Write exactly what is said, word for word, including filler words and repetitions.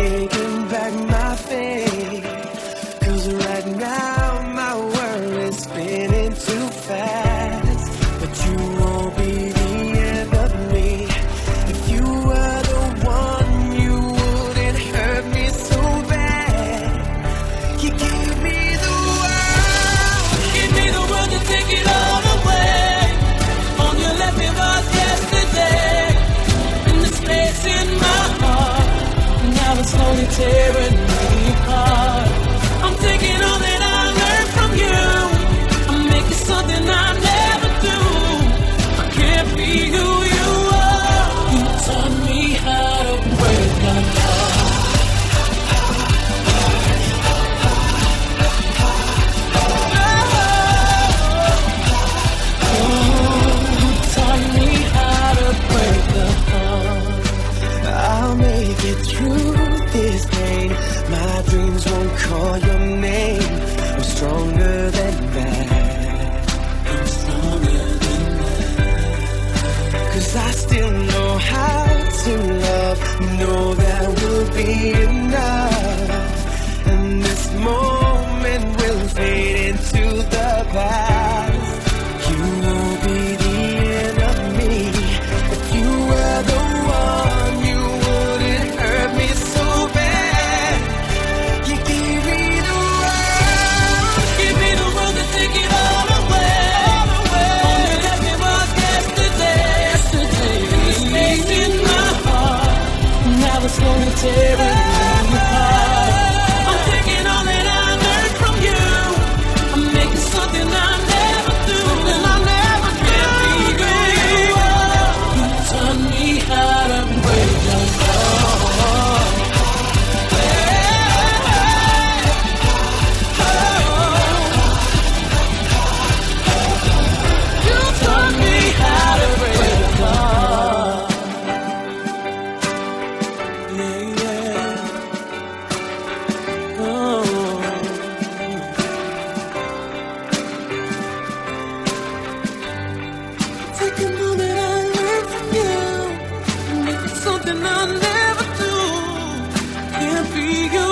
taking back my faith. Cause right now my world is spinning too fast. But you won't be the end of me. If you were the one, you wouldn't hurt me so bad. You gave me the world, Give me the world to take it all away. All you let me was yesterday. And the space in my heart, now it's slowly tearing me apart. I'm taking all that I learned from you. I'm making something I never do. I can't be who you are. You taught me how to break my heart. I'll make it through this pain. My dreams won't call your name. I'm stronger than that. I'm stronger than that. Cause I still know how to love. Know that will be enough. And this moment will fade into the past. You will be the end of me. If you were the one, you wouldn't hurt me so bad. You gave me the world, Give me the world to take it all away. All you let me was yesterday. Yesterday. The space in my heart, now it's slowly tearing me apart. I'm taking all that I learned from you. I'm making something I never do. Something I never can be who you are. You taught me how to break your heart. You taught me how to break your heart. Yeah, yeah. Oh. Taking all that I learned from you, making something I never do. Can't be you.